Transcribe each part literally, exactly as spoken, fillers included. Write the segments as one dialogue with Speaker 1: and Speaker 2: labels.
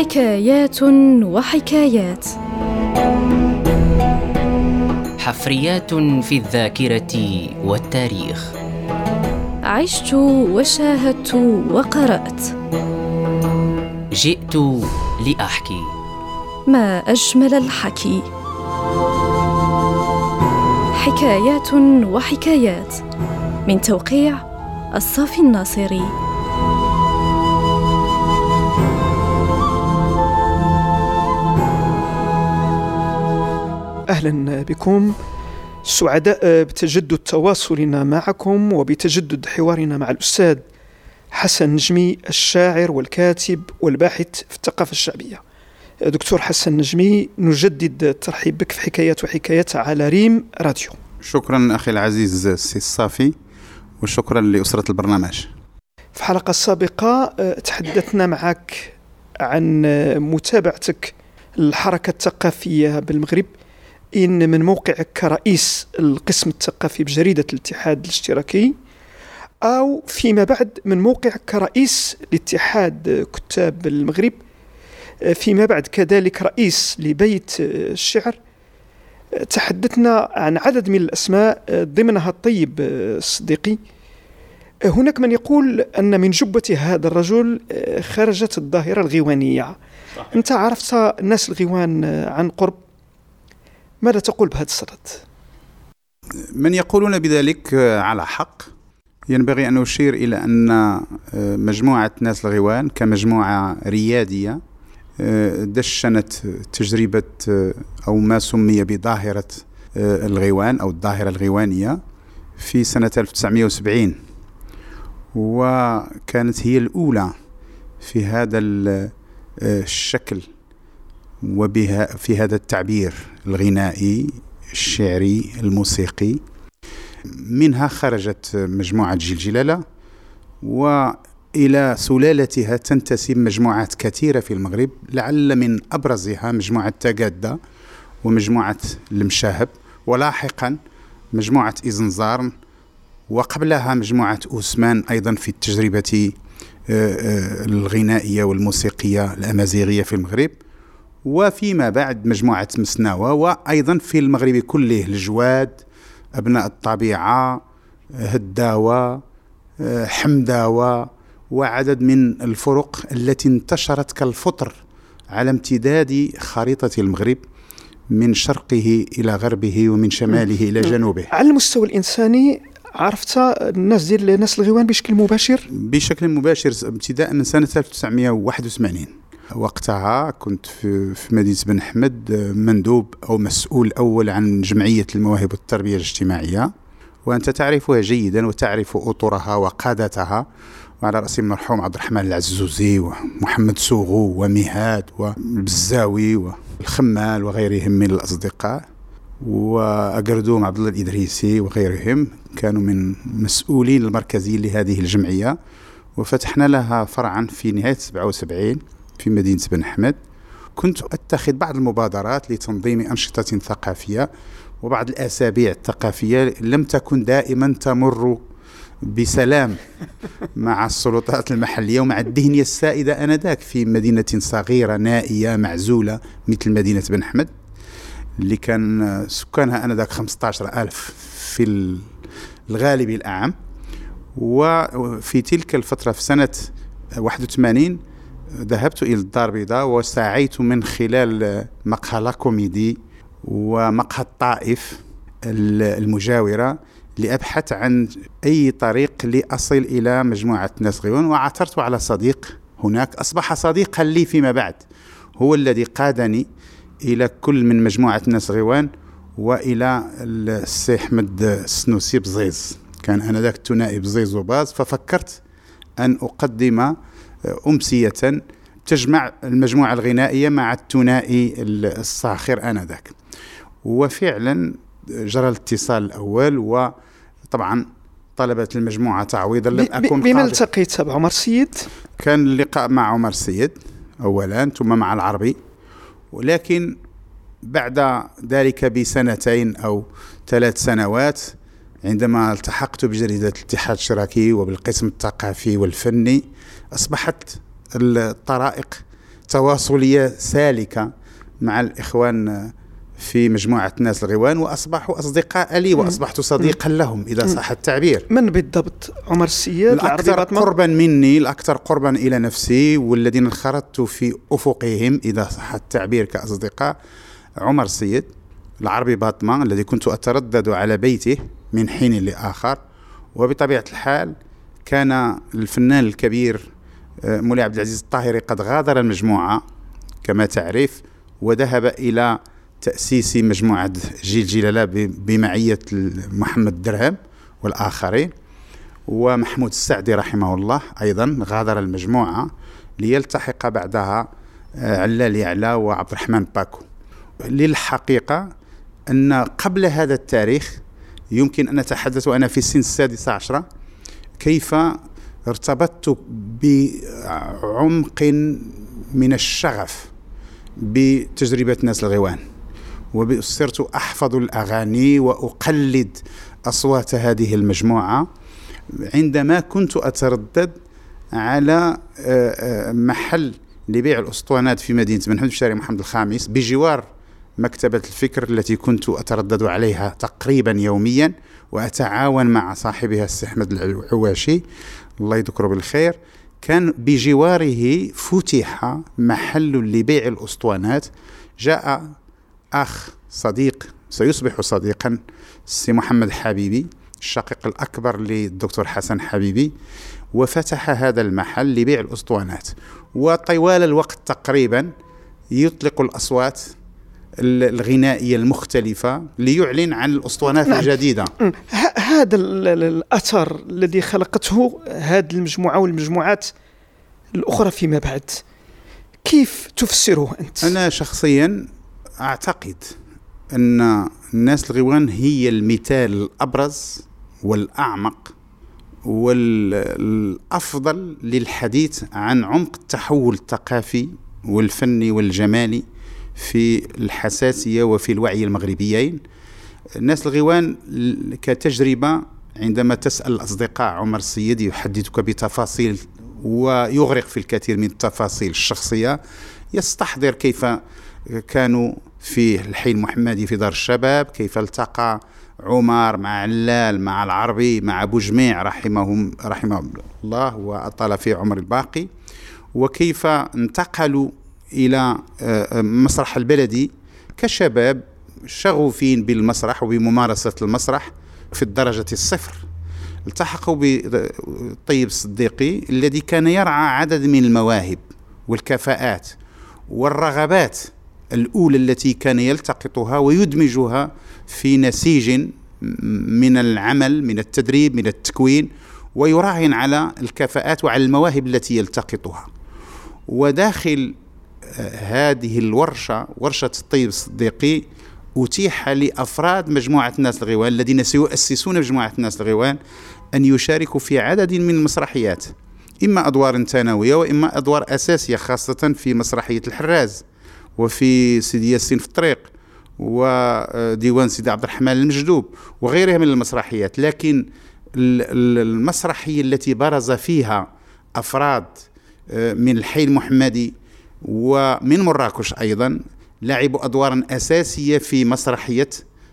Speaker 1: حكايات وحكايات،
Speaker 2: حفريات في الذاكرة والتاريخ.
Speaker 1: عشت وشاهدت وقرأت،
Speaker 2: جئت لأحكي.
Speaker 1: ما أجمل الحكي. حكايات وحكايات من توقيع الصافي الناصري.
Speaker 3: أهلا بكم، سعداء بتجدد تواصلنا معكم وبتجدد حوارنا مع الأستاذ حسن نجمي، الشاعر والكاتب والباحث في الثقافة الشعبية. دكتور حسن نجمي، نجدد الترحيب بك في حكايات وحكايات على ريم راديو.
Speaker 4: شكرا أخي العزيز السي الصافي، وشكرا لأسرة البرنامج.
Speaker 3: في الحلقة السابقة تحدثنا معك عن متابعتك الحركة الثقافية بالمغرب، إن من موقعك كرئيس القسم الثقافي بجريدة الاتحاد الاشتراكي، أو فيما بعد من موقعك كرئيس لاتحاد كتاب المغرب، فيما بعد كذلك رئيس لبيت الشعر. تحدثنا عن عدد من الأسماء ضمنها الطيب الصديقي. هناك من يقول أن من جبة هذا الرجل خرجت الظاهرة الغيوانية. صحيح. أنت عرفت الناس الغيوان عن قرب، ماذا تقول بهذا الصدد؟
Speaker 4: من يقولون بذلك على حق. ينبغي أن أشير إلى أن مجموعة ناس الغيوان كمجموعة ريادية دشنت تجربة أو ما سمي بظاهرة الغيوان أو الظاهرة الغيوانية في سنة ألف وتسعمائة وسبعين، وكانت هي الأولى في هذا الشكل وبها في هذا التعبير الغنائي الشعري الموسيقي. منها خرجت مجموعة جيل جلالة، وإلى سلالتها تنتسب مجموعات كثيرة في المغرب، لعل من أبرزها مجموعة تقادة ومجموعة المشاهب، ولاحقا مجموعة إزنزارن، وقبلها مجموعة أوسمان أيضا في التجربة الغنائية والموسيقية الأمازيغية في المغرب، وفيما بعد مجموعة مسناوة، وأيضا في المغرب كله الجواد، أبناء الطبيعة، هداوة، حمداوة، وعدد من الفرق التي انتشرت كالفطر على امتداد خريطة المغرب من شرقه إلى غربه ومن شماله إلى جنوبه.
Speaker 3: على المستوى الإنساني، عرفت الناس ديال الناس الغيوان بشكل مباشر؟
Speaker 4: بشكل مباشر ابتداء من سنة ألف وتسعمائة وواحد وثمانين. وقتها كنت في مدينة بن أحمد مندوب أو مسؤول أول عن جمعية المواهب والتربية الاجتماعية، وأنت تعرفها جيدا وتعرف أطرها وقادتها، وعلى رأس المرحوم عبد الرحمن العزوزي ومحمد سوغو ومهاد والبزاوي والخمال وغيرهم من الأصدقاء، وأقردوم عبد الله الإدريسي وغيرهم كانوا من مسؤولين المركزيين لهذه الجمعية. وفتحنا لها فرعا في نهاية سبعة وسبعين في مدينة بن أحمد. كنت أتخذ بعض المبادرات لتنظيم أنشطة ثقافية، وبعض الأسابيع الثقافية لم تكن دائما تمر بسلام مع السلطات المحلية ومع الذهنية السائدة آنذاك في مدينة صغيرة نائية معزولة مثل مدينة بن أحمد، اللي كان سكانها آنذاك خمسة عشر ألف في الغالب الأعم. وفي تلك الفترة في سنة واحد وثمانين ذهبت إلى الدار البيضاء، وسعيت من خلال مقهى لا كوميدي ومقهى الطائف المجاورة لأبحث عن أي طريق لأصل إلى مجموعة ناس غيوان. وعثرت على صديق هناك أصبح صديقا لي فيما بعد، هو الذي قادني إلى كل من مجموعة ناس غيوان وإلى السي أحمد السنوسي بزيز، كان آنذاك الثنائي بزيز وباز. ففكرت أن أقدم أمسية تجمع المجموعة الغنائية مع الثنائي الصاخر آنذاك، وفعلا جرى الاتصال الأول، وطبعا طلبت المجموعة تعويضا. لم أكن
Speaker 3: بمن التقيت؟ بعمر السيد؟
Speaker 4: كان اللقاء مع عمر السيد أولا، ثم مع العربي، ولكن بعد ذلك بسنتين أو ثلاث سنوات عندما التحقت بجريدة الاتحاد الاشتراكي وبالقسم الثقافي والفني، أصبحت الطرائق تواصلية سالكة مع الإخوان في مجموعة ناس الغيوان، وأصبحوا أصدقاء لي وأصبحت صديقا لهم إذا صح التعبير.
Speaker 3: من بالضبط؟ عمر السيد
Speaker 4: الأكثر قربا مني، الأكثر قربا إلى نفسي، والذين انخرطت في أفقهم إذا صح التعبير كأصدقاء، عمر السيد، العربي باطمة الذي كنت أتردد على بيته من حين لآخر. وبطبيعة الحال كان الفنان الكبير مولاي عبد العزيز الطاهري قد غادر المجموعة كما تعرف، وذهب إلى تأسيس مجموعة جيل جلالة بمعية محمد درهم والآخرين، ومحمود السعدي رحمه الله أيضا غادر المجموعة ليلتحق بعدها علال يعلى وعبد الرحمن باكو. للحقيقة أن قبل هذا التاريخ يمكن أن أتحدث وأنا في السن السادسة عشرة كيف ارتبطت بعمق من الشغف بتجربة ناس الغيوان، وصرت أحفظ الأغاني وأقلد أصوات هذه المجموعة عندما كنت أتردد على محل لبيع الأسطوانات في مدينة بن حمد في شارع محمد الخامس بجوار مكتبة الفكر التي كنت أتردد عليها تقريبا يوميا، وأتعاون مع صاحبها السي أحمد العواشي الله يذكره بالخير. كان بجواره فتح محل لبيع الأسطوانات. جاء أخ صديق سيصبح صديقا السي محمد حبيبي الشقيق الأكبر للدكتور حسن حبيبي، وفتح هذا المحل لبيع الأسطوانات، وطوال الوقت تقريبا يطلق الأصوات الغنائية المختلفة ليعلن عن الأسطوانات نعم. الجديدة.
Speaker 3: هذا الأثر الذي خلقته هذه المجموعة والمجموعات الأخرى فيما بعد كيف تفسره أنت؟
Speaker 4: أنا شخصيا أعتقد أن الناس الغيوان هي المثال الأبرز والأعمق والأفضل للحديث عن عمق التحول الثقافي والفني والجمالي في الحساسية وفي الوعي المغربيين. الناس الغيوان كتجربة عندما تسأل الأصدقاء عمر السيد يحدثك بتفاصيل ويغرق في الكثير من التفاصيل الشخصية، يستحضر كيف كانوا في الحي المحمدي في دار الشباب، كيف التقى عمر مع علال مع العربي مع أبو جميع رحمهم رحمه الله وأطال في عمر الباقي، وكيف انتقلوا إلى مسرح البلدي كشباب شغوفين بالمسرح وبممارسة المسرح في الدرجة الصفر. التحقوا بالطيب الصديقي الذي كان يرعى عدد من المواهب والكفاءات والرغبات الأولى التي كان يلتقطها ويدمجها في نسيج من العمل من التدريب من التكوين، ويراهن على الكفاءات وعلى المواهب التي يلتقطها. وداخل هذه الورشة ورشة الطيب الصديقي أتيح لأفراد مجموعة الناس الغيوان الذين سيؤسسون مجموعة الناس الغيوان أن يشاركوا في عدد من المسرحيات، إما أدوار ثانوية وإما أدوار أساسية، خاصة في مسرحية الحراز وفي سيدي ياسين في الطريق وديوان سيدي عبد الرحمن المجدوب وغيرها من المسرحيات. لكن المسرحية التي برز فيها أفراد من الحي المحمدي ومن مراكش أيضا لعبوا أدوارا أساسية في مسرحية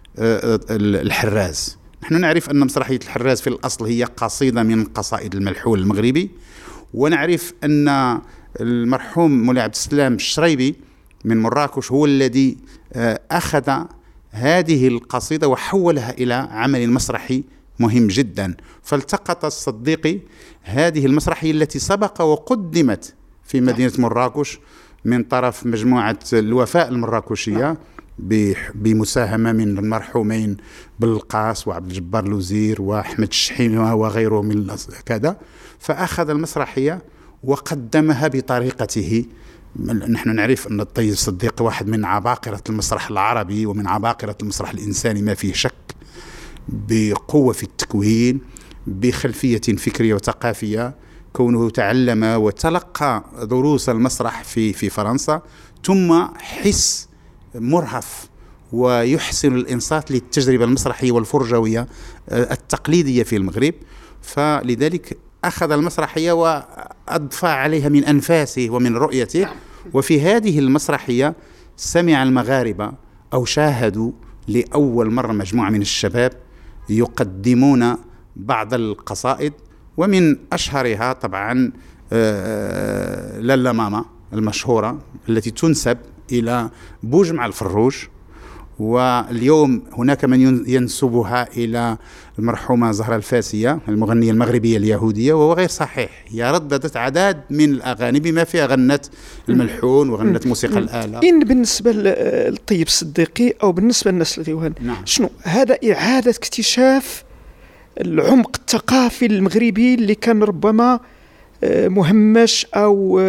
Speaker 4: الحراز. نحن نعرف أن مسرحية الحراز في الأصل هي قصيدة من قصائد الملحون المغربي، ونعرف أن المرحوم مولاي عبد السلام الشريبي من مراكش هو الذي أخذ هذه القصيدة وحولها إلى عمل مسرحي مهم جدا. فالتقط الصديقي هذه المسرحية التي سبق وقدمت في مدينة مراكش من طرف مجموعة الوفاء المراكشية بمساهمة من المرحومين بالقاس وعبد الجبار لوزير وأحمد الشحيم وغيره من كذا، فأخذ المسرحية وقدمها بطريقته. نحن نعرف أن الطيب الصديقي واحد من عباقرة المسرح العربي ومن عباقرة المسرح الإنساني ما فيه شك، بقوة في التكوين، بخلفية فكرية وثقافية، كونه تعلم وتلقى دروس المسرح في في فرنسا، ثم حس مرهف ويحسن الإنصات للتجربة المسرحية والفرجوية التقليدية في المغرب. فلذلك أخذ المسرحية وأضفى عليها من أنفاسه ومن رؤيته وفي هذه المسرحية سمع المغاربة أو شاهدوا لأول مرة مجموعة من الشباب يقدمون بعض القصائد، ومن أشهرها طبعا لالا ماما المشهورة التي تنسب إلى بوجمع الفروج، واليوم هناك من ينسبها إلى المرحومة زهرة الفاسية المغنية المغربية اليهودية، وهو غير صحيح. هي رددت عدد من الأغاني بما فيها غنت الملحون وغنت موسيقى الآلة.
Speaker 3: إن بالنسبة للطيب الصديقي أو بالنسبة للناس الغيوان، نعم. شنو هذا؟ إعادة اكتشاف العمق الثقافي المغربي اللي كان ربما مهمش أو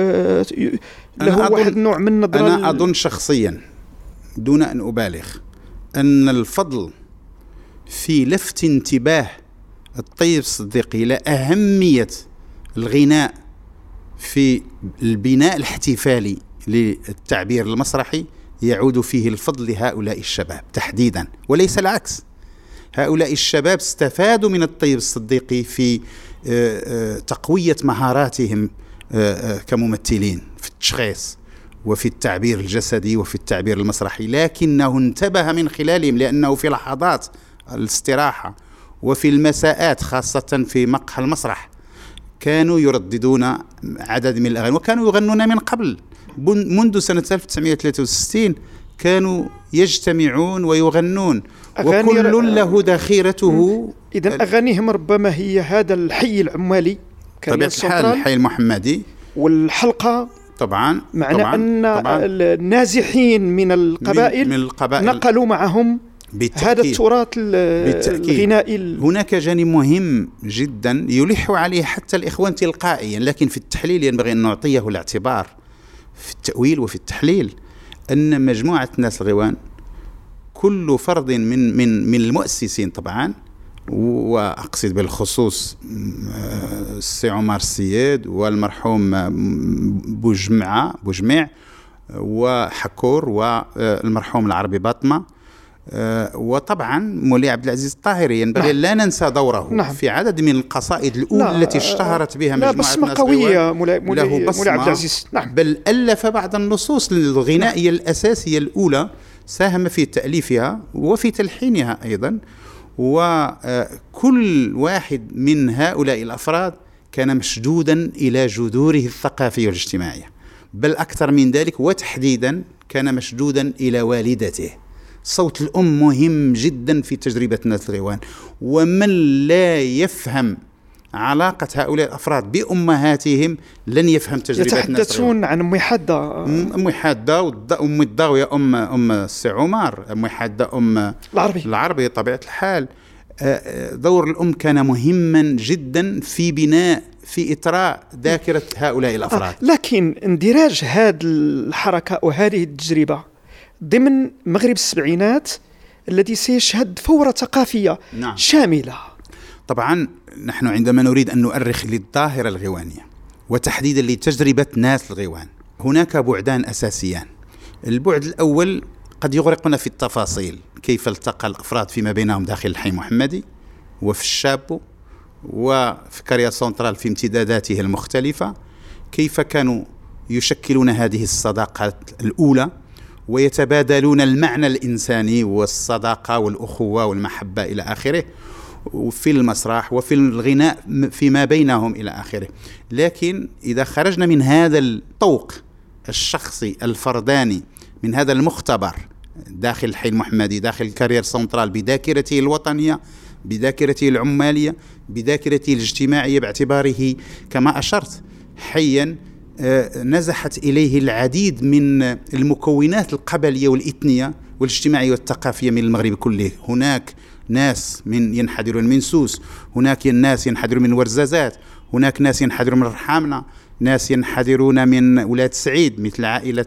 Speaker 3: له واحد نوع من النظرة.
Speaker 4: أنا أظن شخصيا دون أن أبالغ أن الفضل في لفت انتباه الطيب الصديقي إلى أهمية الغناء في البناء الاحتفالي للتعبير المسرحي يعود فيه الفضل لهؤلاء الشباب تحديدا، وليس العكس. هؤلاء الشباب استفادوا من الطيب الصديقي في تقوية مهاراتهم كممثلين في التشخيص وفي التعبير الجسدي وفي التعبير المسرحي، لكنه انتبه من خلالهم، لأنه في لحظات الاستراحة وفي المساءات خاصة في مقهى المسرح كانوا يرددون عدد من الأغاني، وكانوا يغنون من قبل. منذ سنة ألف وتسعمائة وثلاثة وستين كانوا يجتمعون ويغنون، وكل له ذخيرته.
Speaker 3: إذن أغانيهم ربما هي هذا الحي العمالي
Speaker 4: طبيعة الحال، الحي المحمدي،
Speaker 3: والحلقة
Speaker 4: طبعا
Speaker 3: معنى
Speaker 4: طبعاً
Speaker 3: أن
Speaker 4: طبعاً
Speaker 3: النازحين من القبائل,
Speaker 4: من, من القبائل
Speaker 3: نقلوا معهم بالتأكيد. هذا التراث الغنائي.
Speaker 4: هناك جانب مهم جدا يلح عليه حتى الإخوان تلقائيا، لكن في التحليل ينبغي أن نعطيه الاعتبار في التأويل وفي التحليل، أن مجموعة الناس الغيوان كل فرد من من من المؤسسين طبعا، وأقصد بالخصوص السي عمر السيد والمرحوم بوجمع بوجمع وحكور والمرحوم العربي باطمة وطبعا مولاي عبد العزيز الطاهري. ينبغي لا ننسى دوره نعم. في عدد من القصائد الأولى التي اشتهرت بها مجموعة الناس
Speaker 3: بصمة قوية مولاي مولاي عبد العزيز نعم.
Speaker 4: بل ألف بعض النصوص الغنائية نعم. الأساسية الأولى ساهم في تأليفها وفي تلحينها أيضا، وكل واحد من هؤلاء الأفراد كان مشدودا إلى جذوره الثقافية والاجتماعية، بل أكثر من ذلك وتحديدا كان مشدودا إلى والدته. صوت الأم مهم جدا في تجربة الناس الغيوان، ومن لا يفهم علاقة هؤلاء الأفراد بأمهاتهم لن يفهم تجربة الناس الغيوان.
Speaker 3: يتحدثون عن أمي حادة
Speaker 4: أمي حادة أمي الضاوية أم أم السي عمر، أمي حادة أم
Speaker 3: العربي
Speaker 4: العربي طبيعة الحال. دور الأم كان مهما جدا في بناء في إطراء ذاكرة هؤلاء الأفراد.
Speaker 3: آه لكن اندراج هذه الحركة وهذه التجربة ضمن مغرب السبعينات الذي سيشهد فورة ثقافية نعم. شاملة.
Speaker 4: طبعا نحن عندما نريد أن نؤرخ للظاهرة الغيوانية وتحديدا لتجربة ناس الغيوان، هناك بعدان أساسيان. البعد الأول قد يغرقنا في التفاصيل، كيف التقى الأفراد فيما بينهم داخل الحي المحمدي وفي الشابو وفي كاريا سنترال في امتداداته المختلفة، كيف كانوا يشكلون هذه الصداقات الأولى ويتبادلون المعنى الإنساني والصداقة والأخوة والمحبة إلى آخره، وفي المسرح وفي الغناء فيما بينهم إلى آخره. لكن إذا خرجنا من هذا الطوق الشخصي الفرداني، من هذا المختبر داخل الحي المحمدي داخل كارير سنترال بذاكرته الوطنية بذاكرته العمالية بذاكرته الاجتماعية، باعتباره كما أشرت حيا نزحت إليه العديد من المكونات القبلية والإثنية والاجتماعية والثقافية من المغرب كله. هناك ناس من ينحدرون من سوس، هناك ناس ينحدرون من ورزازات، هناك ناس ينحدرون من رحامنا، ناس ينحدرون من ولاد سعيد مثل عائلة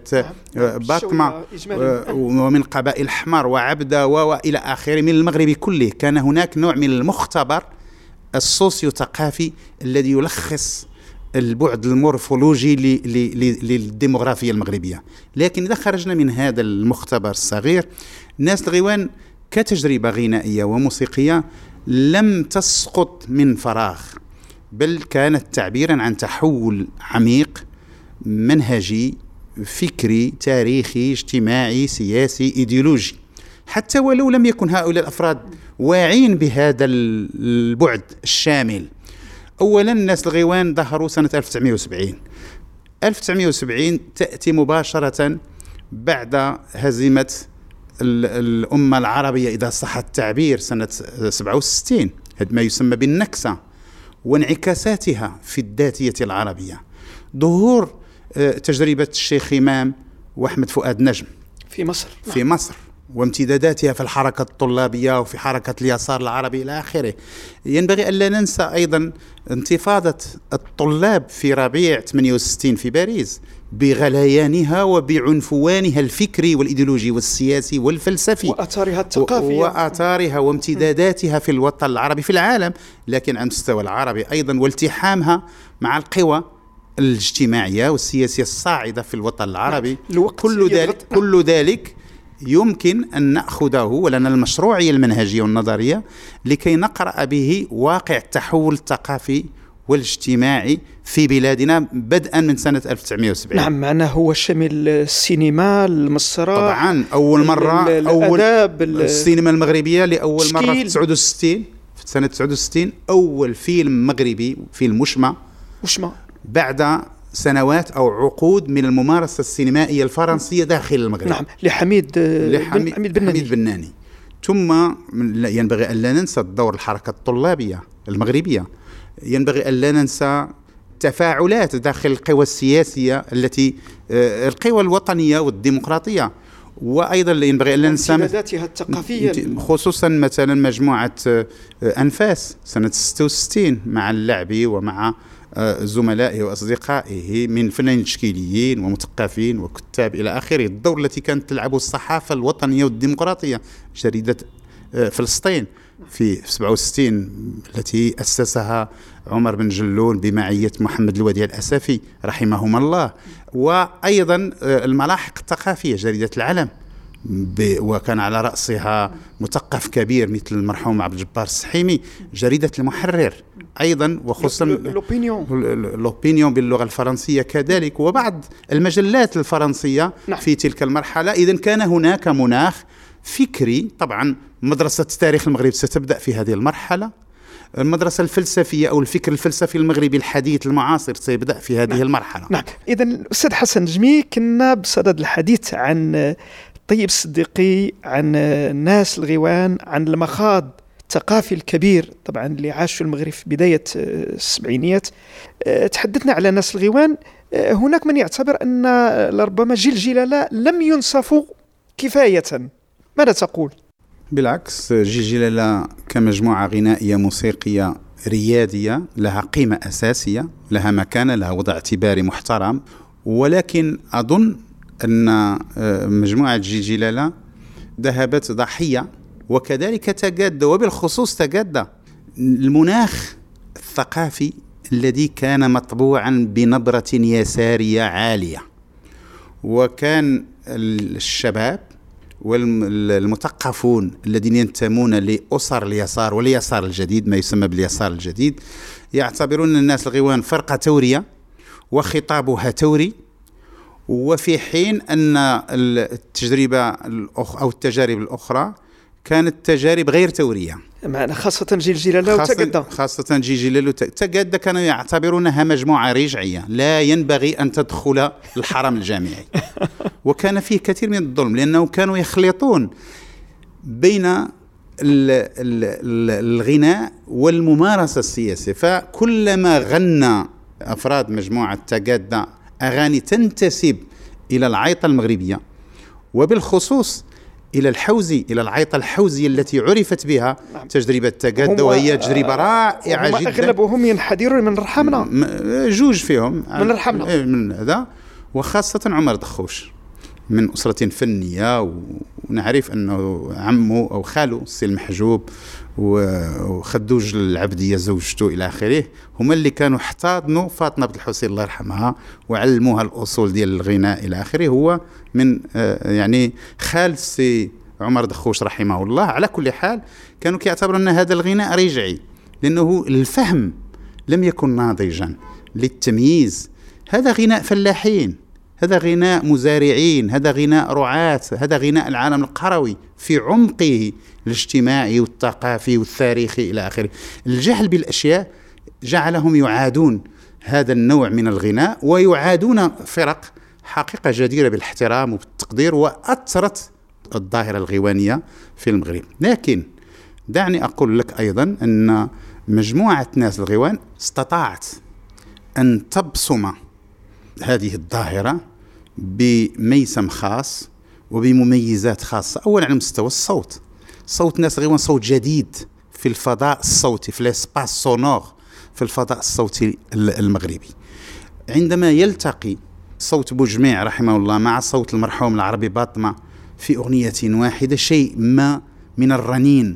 Speaker 4: باطمة ومن قبائل حمار وعبدة وإلى آخره من المغرب كله. كان هناك نوع من المختبر السوسيو ثقافي الذي يلخص البعد المورفولوجي للديموغرافية المغربية. لكن إذا خرجنا من هذا المختبر الصغير، ناس الغيوان كتجربة غنائية وموسيقية لم تسقط من فراغ، بل كانت تعبيرا عن تحول عميق منهجي فكري تاريخي اجتماعي سياسي إيديولوجي، حتى ولو لم يكن هؤلاء الأفراد واعين بهذا البعد الشامل. أولا الناس الغيوان ظهروا سنة ألف وتسعمائة وسبعين. ألف وتسعمائة وسبعين تأتي مباشرة بعد هزيمة الأمة العربية إذا صح التعبير سنة سبعة وستين، هذا ما يسمى بالنكسة وانعكاساتها في الذاتية العربية. ظهور تجربة الشيخ إمام وأحمد فؤاد نجم
Speaker 3: في مصر
Speaker 4: في مصر وامتداداتها في الحركة الطلابية وفي حركة اليسار العربي إلى آخره. ينبغي أن لا ننسى أيضا انتفاضة الطلاب في ربيع ثمانية وستين في باريس بغليانها وبعنفوانها الفكري والإيديولوجي والسياسي والفلسفي
Speaker 3: وآثارها الثقافية
Speaker 4: وآثارها وامتداداتها في الوطن العربي في العالم، لكن على المستوى العربي أيضا، والتحامها مع القوى الاجتماعية والسياسية الصاعدة في الوطن العربي. كل ذلك كل ذلك يمكن أن نأخذه ولنا المشروعية المنهجية والنظرية لكي نقرأ به واقع التحول الثقافي والاجتماعي في بلادنا بدءا من سنة ألف وتسعمائة وسبعين.
Speaker 3: نعم، معناه هو شمل السينما، المسرح،
Speaker 4: طبعا أول مرة أول السينما المغربية لأول مرة في تسعة وستين في سنة تسعة وستين أول فيلم مغربي، فيلم مشمع
Speaker 3: وشمع
Speaker 4: بعد سنوات أو عقود من الممارسة السينمائية الفرنسية داخل المغرب.
Speaker 3: نعم، لحميد
Speaker 4: لحميد
Speaker 3: بن بناني.
Speaker 4: حميد بناني. ثم ينبغي أن لا ننسى دور الحركة الطلابية المغربية، ينبغي أن لا ننسى تفاعلات داخل القوى السياسية التي القوى الوطنية والديمقراطية، وأيضا ينبغي أن لا ننسى
Speaker 3: امتداداتها الثقافية،
Speaker 4: خصوصا مثلا مجموعة أنفاس سنة ستة وستين مع اللعبي ومع زملائه وأصدقائه من فنانين تشكيليين ومثقفين وكتاب إلى آخره. الدور التي كانت تلعبه الصحافة الوطنية والديمقراطية، جريدة فلسطين في سبعة وستين التي أسسها عمر بن جلون بمعية محمد الوديع الأسفي رحمهما الله، وأيضا الملاحق الثقافية جريدة العلم وكان على رأسها مثقف كبير مثل المرحوم عبد الجبار السحيمي، جريدة المحرر أيضا، وخصوصا لوبينيون باللغة الفرنسية كذلك، وبعض المجلات الفرنسية في تلك المرحلة. إذن كان هناك مناخ فكري. طبعا مدرسة تاريخ المغرب ستبدأ في هذه المرحلة، المدرسة الفلسفية أو الفكر الفلسفي المغربي الحديث المعاصر سيبدأ في هذه نعم. المرحلة.
Speaker 3: نعم. إذن أستاذ حسن نجمي، كنا بصدد الحديث عن طيب الصديقي، عن الناس الغيوان، عن المخاض الثقافي الكبير طبعا اللي عاشوا المغرب في بداية السبعينيات. تحدثنا على ناس الغيوان. هناك من يعتبر أن لربما جيل جلالة لم ينصفوا كفاية، ماذا تقول؟
Speaker 4: بالعكس، جيل جلالة كمجموعة غنائية موسيقية ريادية لها قيمة أساسية، لها مكانة، لها وضع اعتباري محترم، ولكن أظن أن مجموعة جيل جلالة ذهبت ضحية، وكذلك تجد، وبالخصوص تجد المناخ الثقافي الذي كان مطبوعا بنبرة يسارية عالية، وكان الشباب والمثقفون الذين ينتمون لأسر اليسار واليسار الجديد، ما يسمى باليسار الجديد، يعتبرون الناس الغيوان فرقة تورية وخطابها توري، وفي حين أن التجربة أو التجارب الأخرى كانت تجارب غير تورية.
Speaker 3: معنا خاصة جيل جلالة وتقدى
Speaker 4: خاصة جيل جلالة وتقدى كانوا يعتبرونها مجموعة رجعية لا ينبغي أن تدخل الحرم الجامعي. وكان فيه كثير من الظلم، لأنه كانوا يخلطون بين ال ال الغناء والممارسة السياسية، فكلما غنى أفراد مجموعة تقدى أغاني تنتسب إلى العيطة المغربية، وبالخصوص إلى الحوزي، إلى العيطة الحوزية التي عرفت بها نعم. تجربة تقدى، وهي تجربة رائعة جدا.
Speaker 3: أغلبهم ينحدرون من رحمنا،
Speaker 4: جوج فيهم
Speaker 3: من رحمنا
Speaker 4: من هذا، وخاصة عمر دخوش من أسرة فنية، ونعرف أنه عمه أو خاله السي المحجوب وخدوج العبدية زوجته إلى آخره هما اللي كانوا احتضنوا فاطمة بنت الحسين الله يرحمها وعلموها الأصول ديال الغناء إلى آخره. هو من يعني خال السي عمر دخوش رحمه الله. على كل حال كانوا كيعتبروا أن هذا الغناء رجعي، لأنه الفهم لم يكن ناضجا للتمييز. هذا غناء فلاحين، هذا غناء مزارعين، هذا غناء رعاة، هذا غناء العالم القروي في عمقه الاجتماعي والثقافي والتاريخي إلى آخره. الجهل بالأشياء جعلهم يعادون هذا النوع من الغناء، ويعادون فرق حقيقة جديرة بالاحترام وبالتقدير، وأثرت الظاهرة الغيوانية في المغرب. لكن دعني أقول لك أيضا أن مجموعة ناس الغيوان استطاعت أن تبصم هذه الظاهرة بميسم خاص وبمميزات خاصة. أولا على مستوى الصوت، صوت ناس الغيوان صوت جديد في الفضاء الصوتي، في الاسباس سونور، في الفضاء الصوتي المغربي. عندما يلتقي صوت بوجميع رحمه الله مع صوت المرحوم العربي باطمة في أغنية واحدة، شيء ما من الرنين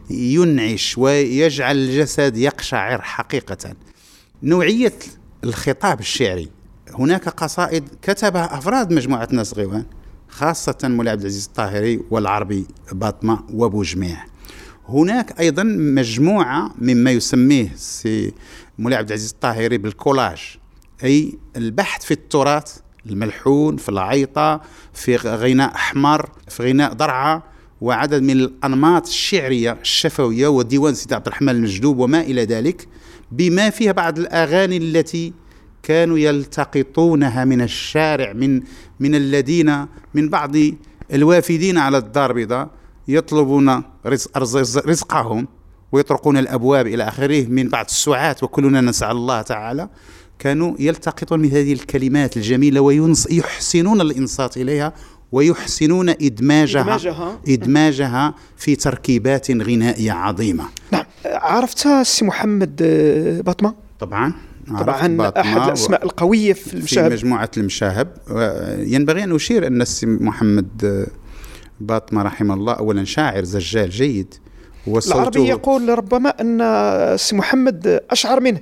Speaker 4: ينعش ويجعل الجسد يقشعر حقيقة. نوعية الخطاب الشعري، هناك قصائد كتبها أفراد مجموعة ناس غيوان، خاصة مولاي عبد العزيز الطاهري والعربي باطمة وبوجميع. هناك أيضا مجموعة مما يسميه مولاي عبد العزيز الطاهري بالكولاج، أي البحث في التراث الملحون، في العيطة، في غناء أحمر، في غناء ضرعة، وعدد من الأنماط الشعرية الشفوية، وديوان سيدي عبد الرحمن المجدوب وما إلى ذلك، بما فيها بعض الأغاني التي كانوا يلتقطونها من الشارع، من من الذين من بعض الوافدين على الدار البيضاء يطلبون رزق رزقهم ويطرقون الأبواب إلى آخره من بعض السعاة، وكلنا نسأل الله تعالى. كانوا يلتقطون من هذه الكلمات الجميلة ويحسنون الإنصات إليها، ويحسنون إدماجها إدماجها, إدماجها في تركيبات غنائية عظيمة.
Speaker 3: نعم. عرفت سي محمد باطمة؟
Speaker 4: طبعا
Speaker 3: طبعا أحد الأسماء و... القوية في المشاهب،
Speaker 4: في مجموعة المشاهب. ينبغي أن أشير أن السي محمد باطمة رحمه الله أولا شاعر زجال جيد،
Speaker 3: العربي يقول ربما أن السي محمد أشعر منه.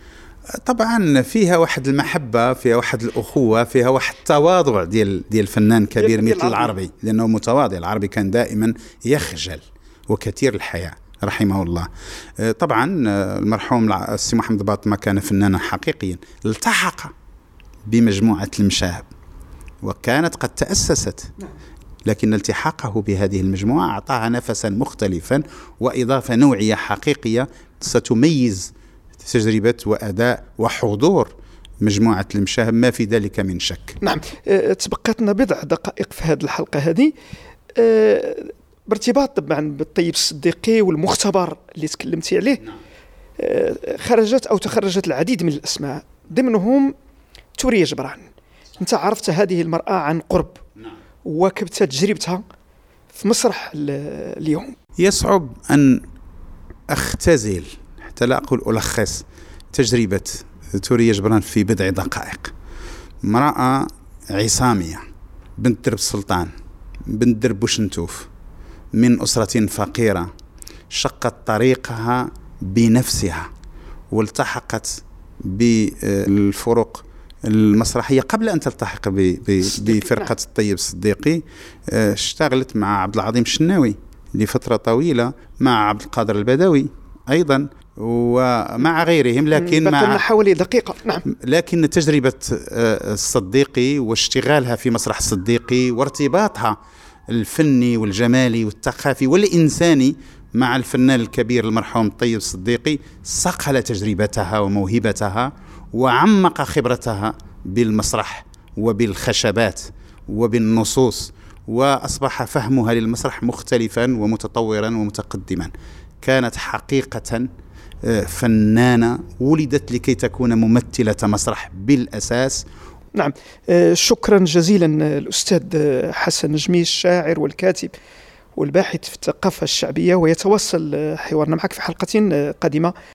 Speaker 4: طبعا فيها واحد المحبة، فيها واحد الأخوة، فيها واحد التواضع ديال ديال فنان كبير مثل العربي. العربي لأنه متواضع. العربي كان دائما يخجل وكثير الحياة رحمه الله. طبعا المرحوم السي محمد باطمة كان فنانا حقيقيا، التحق بمجموعة المشاهب وكانت قد تأسست، لكن التحاقه بهذه المجموعة أعطاها نفسا مختلفا وإضافة نوعية حقيقية ستميز تجربة وأداء وحضور مجموعة المشاهب، ما في ذلك من شك.
Speaker 3: نعم. أه تبقت لنا بضع دقائق في هذه الحلقة هذه، أه بارتباط طبعا بالطيب الصديقي والمختبر اللي تكلمتي عليه. نعم. أه خرجت أو تخرجت العديد من الأسماء، ضمنهم تورية جبران. أنت عرفت هذه المرأة عن قرب. نعم. وكبت تجربتها في مسرح اليوم.
Speaker 4: يصعب أن أختزل حتى لا أقول ألخص تجربة تورية جبران في بضع دقائق. امرأة عصامية، بنت درب السلطان، بنت درب بوشنتوف، من أسرة فقيرة، شقت طريقها بنفسها والتحقت بالفرق المسرحية قبل أن تلتحق بفرقة الطيب الصديقي. اشتغلت مع عبد العظيم الشناوي لفترة طويلة، مع عبد القادر البدوي أيضا، ومع غيرهم. لكن مع
Speaker 3: حوالي دقيقة. نعم.
Speaker 4: لكن تجربة الصديقي واشتغالها في مسرح الصديقي وارتباطها الفني والجمالي والثقافي والإنساني مع الفنان الكبير المرحوم الطيب الصديقي صقل تجربتها وموهبتها وعمق خبرتها بالمسرح وبالخشبات وبالنصوص، وأصبح فهمها للمسرح مختلفا ومتطورا ومتقدما. كانت حقيقة فنانة ولدت لكي تكون ممثلة مسرح بالأساس.
Speaker 3: نعم. شكرا جزيلا الأستاذ حسن نجمي، الشاعر والكاتب والباحث في الثقافة الشعبية، ويتواصل حوارنا معك في حلقة قادمة.